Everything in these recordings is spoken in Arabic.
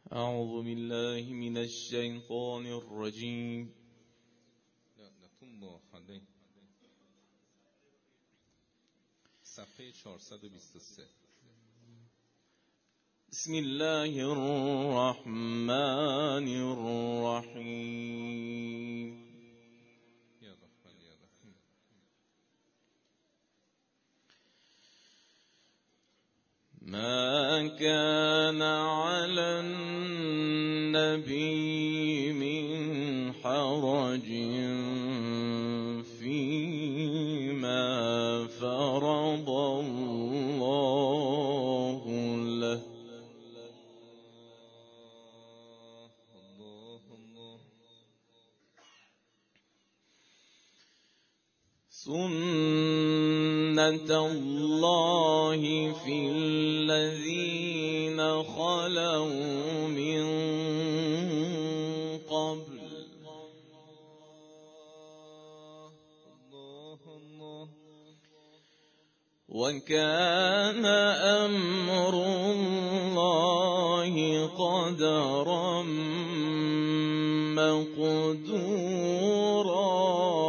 أعوذ بالله من الشيطان الرجيم. صفحه 423. بسم الله الرحمن الرحيم. يا رحمن يا رحيم. ما كان على النبي من حرج فيما فرض الله له. سنة الله في الذين خلوا من قبل وكان أمر الله قدرا مقدورا.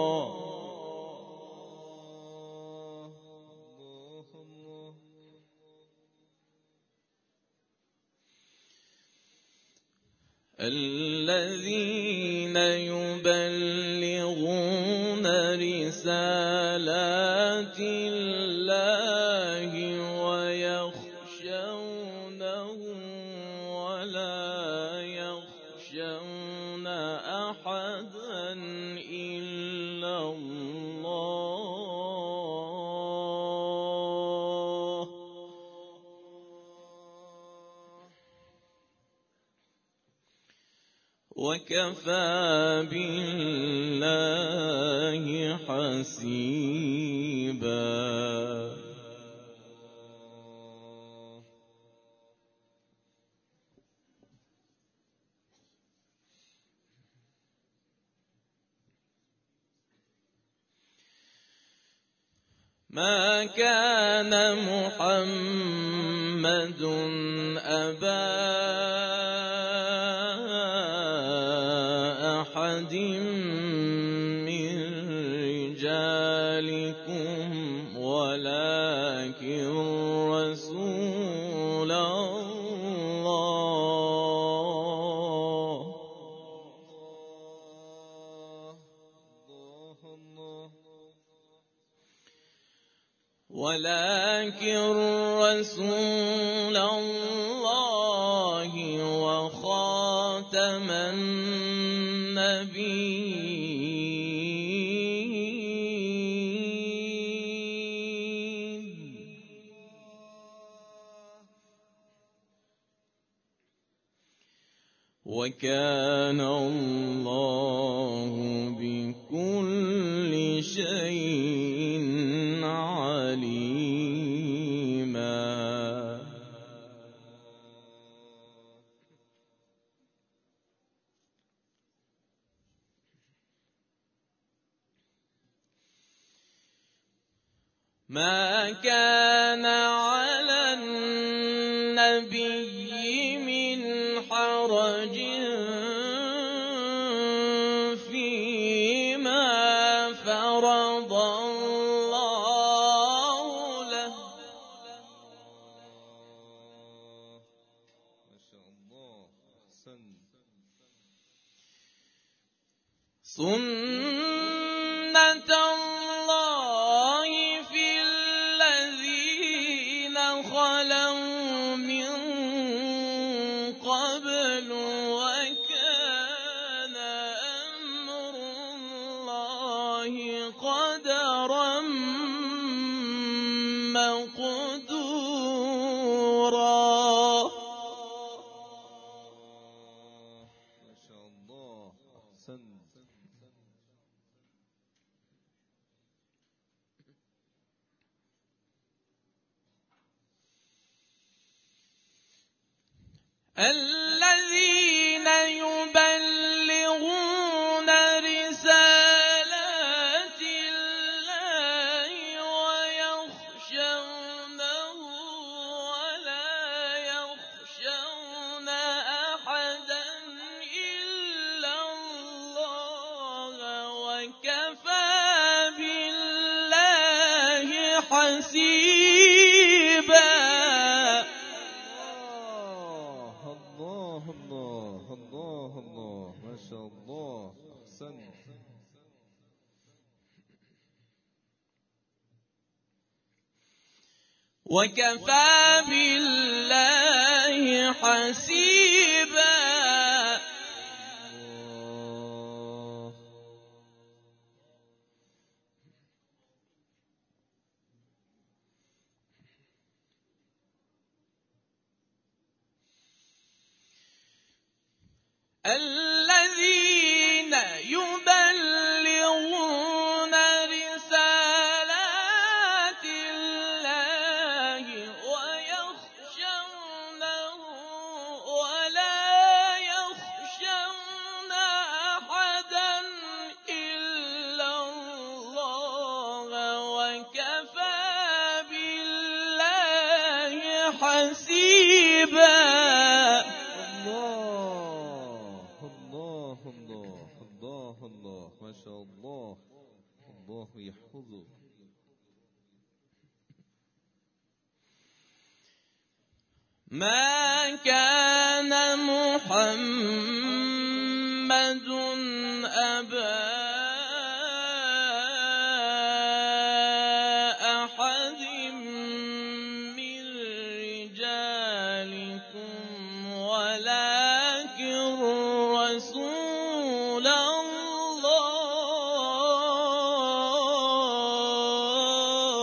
الذين يبلغون رسالات الله ويخشونه ولا يخشون أحدا إلا الله. وكفى بالله حسيبا. ما كان محمد أبا أحد من رجالكم ولكن رسول الله وخاتم النبيين. وكان الله بكل شيء عليما. ما كان على النبي من حرج فيما فرض الله له. ما شاء الله. أحسنت. سنة الله في الذين خلوا من قبل وكان أمر الله قدرا مقدورا. ما شاء الله. أحسنت. الذين يبلغون رسالات الله ويخشونه ولا يخشون أحدا الله الله الله ما شاء الله أحسنت. وكفى بالله حسيبا. الله الذين يبلغون رسالات الله ويخشونه ولا يخشون أحدا إلا الله وكفى بالله حسيبا. الله الله الله الله ما شاء الله. الله يحفظه. ما كان محمد أبا أحد من رجالكم ولكن رسول الله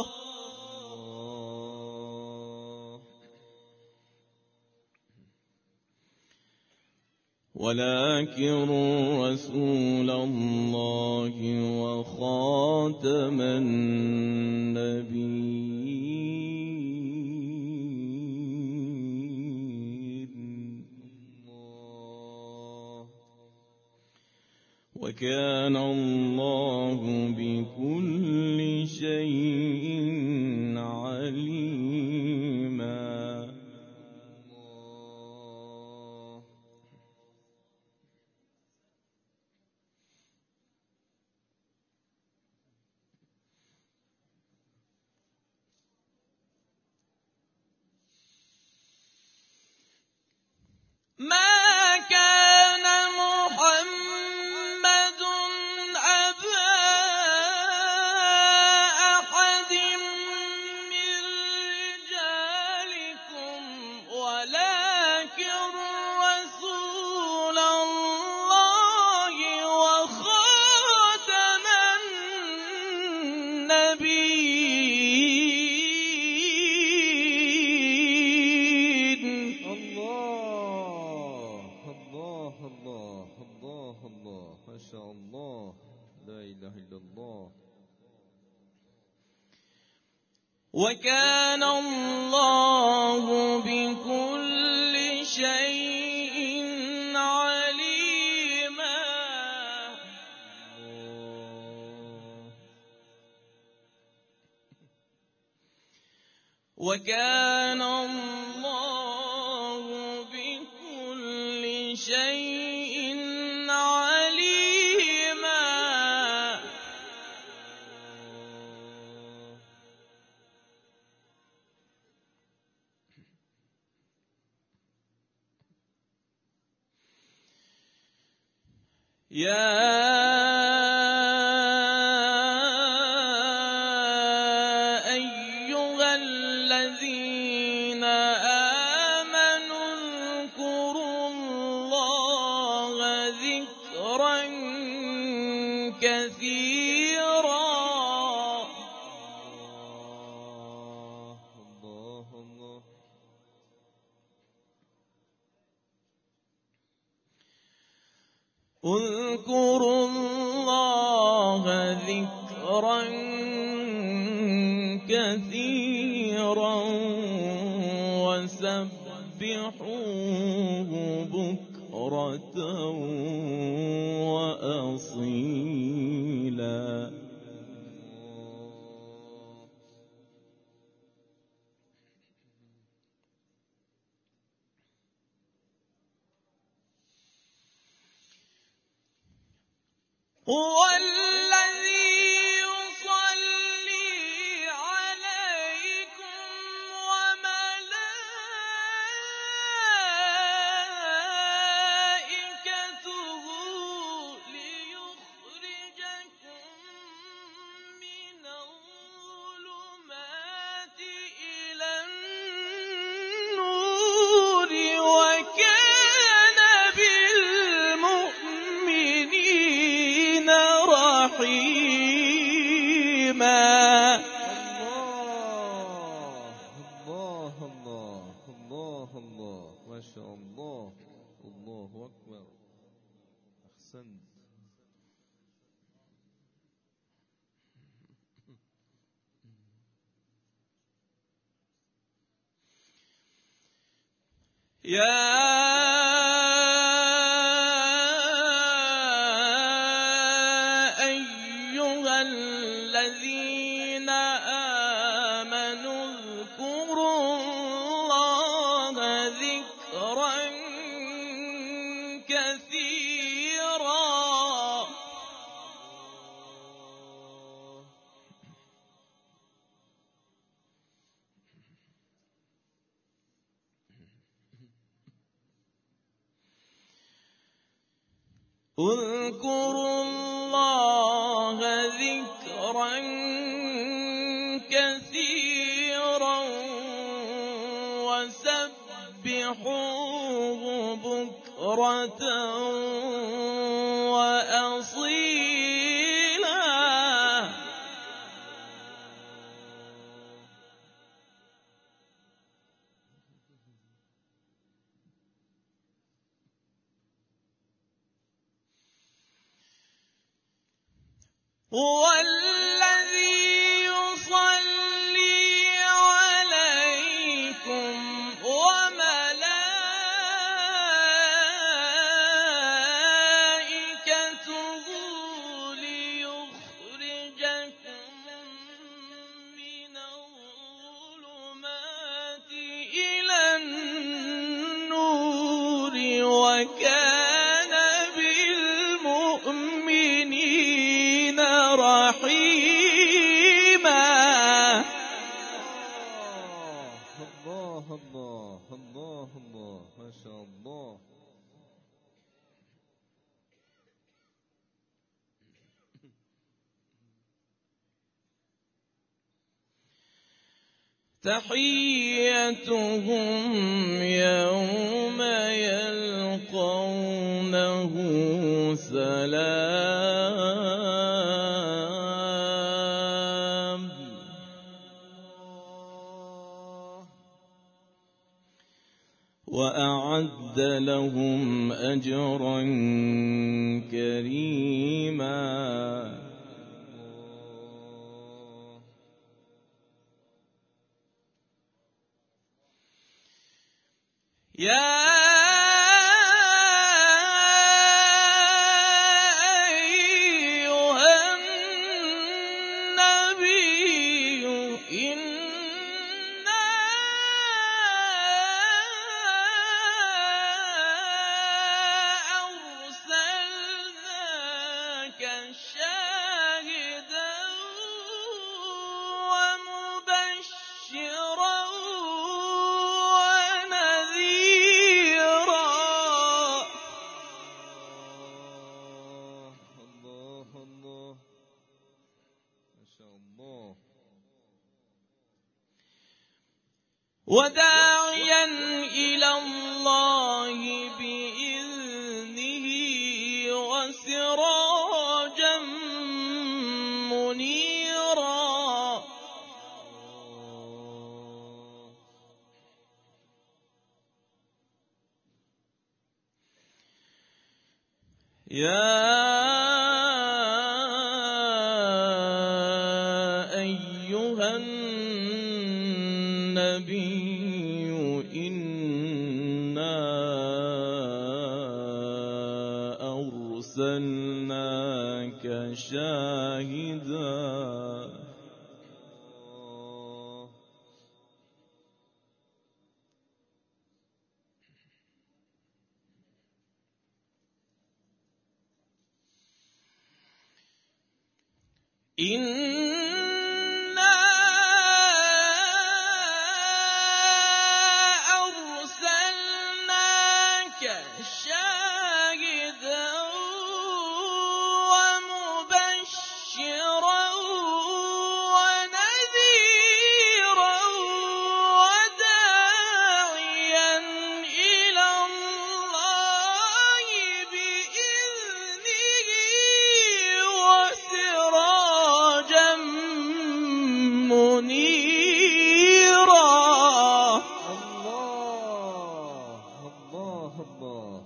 وخاتم النبيين. وكان الله بكل شيء عليما. ما كان محمد أبا أحد من رجالكم ولكن رسول الله وخاتم النبيين. الله الله الله الله ما شاء الله. لا إله إلا الله. وكان الله بكل شيء عليما. وكان الله بكل شيء عليما. يا أيها الذين آمنوا اذكروا الله ذكرا كثيرا. الله الله اذكروا الله ذكرا كثيرا وسبحوه بكرة وأصيلا. هو الذي يصلي عليكم أكبر. أحسنت. يا أيها الذين آمنوا اذكروا الله ذكرا كثيرا اذكروا الله ذكرا كثيرا وسبحوه بكرة وأصيلا. هو الذي يصلي عليكم وملائكته ليخرجكم من الظلمات إلى النور وكان بالمؤمنين رحيما. الله الله الله الله ما شاء الله. تحيتهم يوم يلقونه سلام وأعد لهم أجرا كريما. يا أيها النبي إنا أرسلناك شاهدا ومبشرا وداعيا إلى الله بإذنه وسراجا منيرا. يا أيها النبي إنا أرسلناك شاهدا إنا أرسلناك شاهدا ومبشرا ونذيرا وداعيا إلى الله بإذنه وسراجا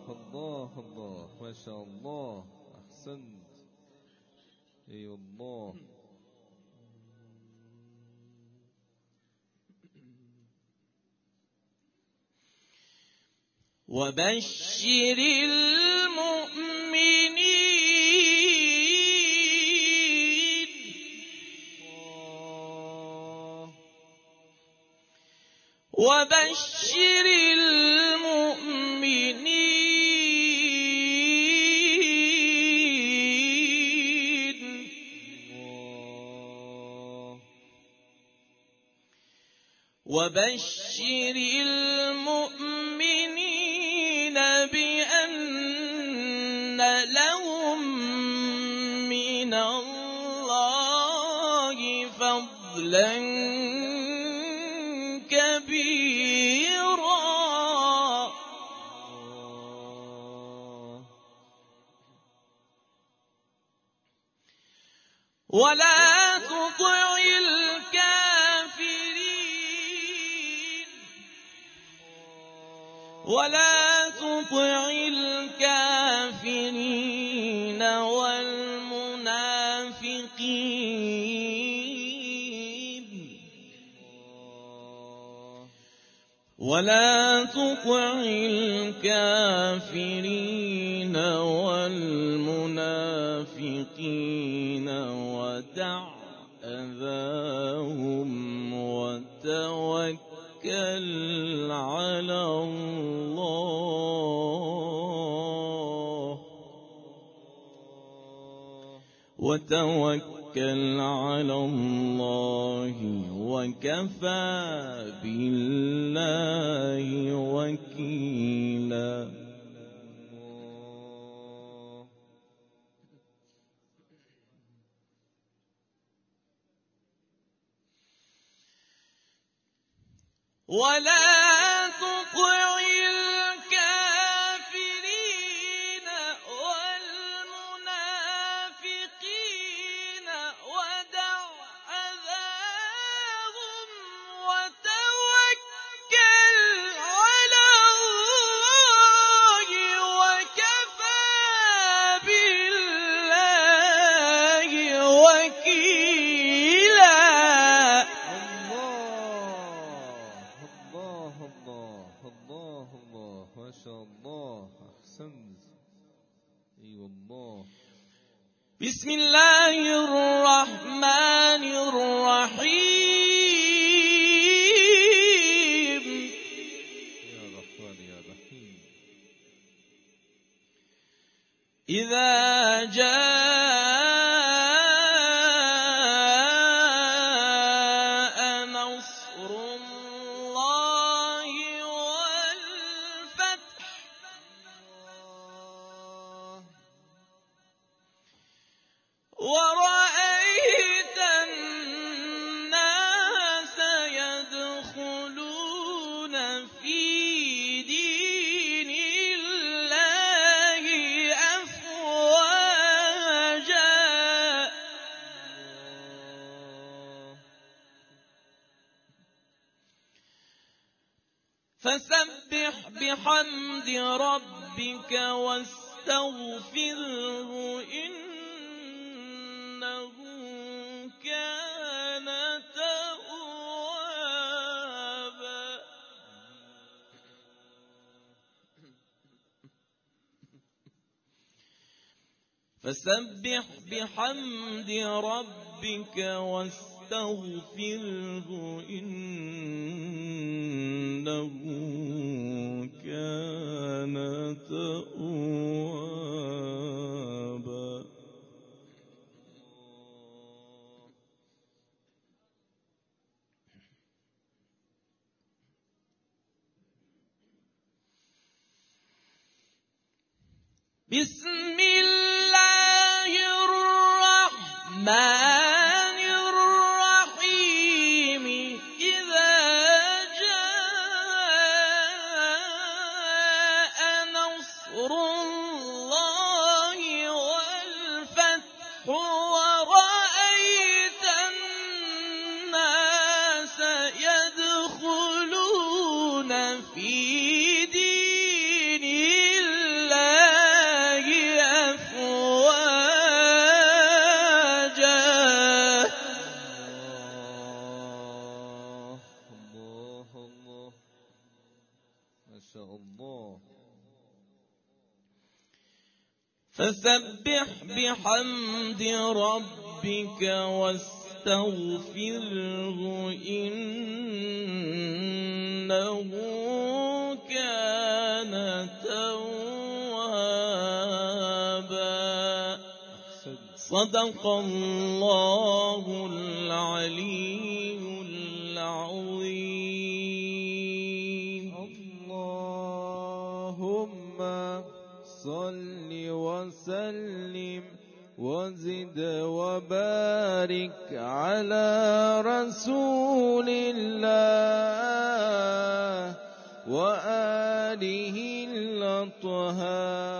الله الله ما شاء الله أحسنت. أي الله. وبشر المؤمنين وبشر المؤمنين وبشر المؤمنين بأن لهم من الله فضلا كبيرا ولا تطع الكافرين والمنافقين ودع أذاهم وتوكل على الله وكفى بالله وكيلا. ولا تطع الكافرين والمنافقين ودع أذاهم وتوكل على الله وكفى بالله وكيلا. الله ما شاء الله أحسنت. أي والله. بسم الله الرحمن الرحيم. يا رحمن يا رحيم. إذا جاء نصر الله والفتح ورأيت الناس يدخلون في دين الله أفواجا فسبح بحمد ربك واستغفره إنه كان توابا. فسبح بحمد ربك واستغفره إنه كان توابا. بسم الله الرحمن الرحيم. إذا جاء نصر الله والفتح ورأيت الناس يدخلون في دين الله فسبح بحمد ربك واستغفره إنه كان توابا. صدق الله العلي العظيم. اللهم صل وسلم وزد وبارك على رسول الله وآله الأطهار